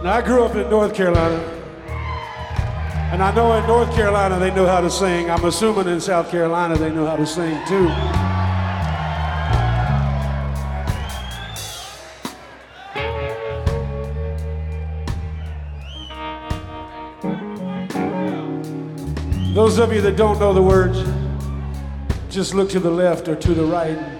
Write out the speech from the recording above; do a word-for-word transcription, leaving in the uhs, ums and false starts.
Now, I grew up in North Carolina, and I know in North Carolina they know how to sing. I'm assuming in South Carolina they know how to sing too. Those of you that don't know the words, just look to the left or to the right.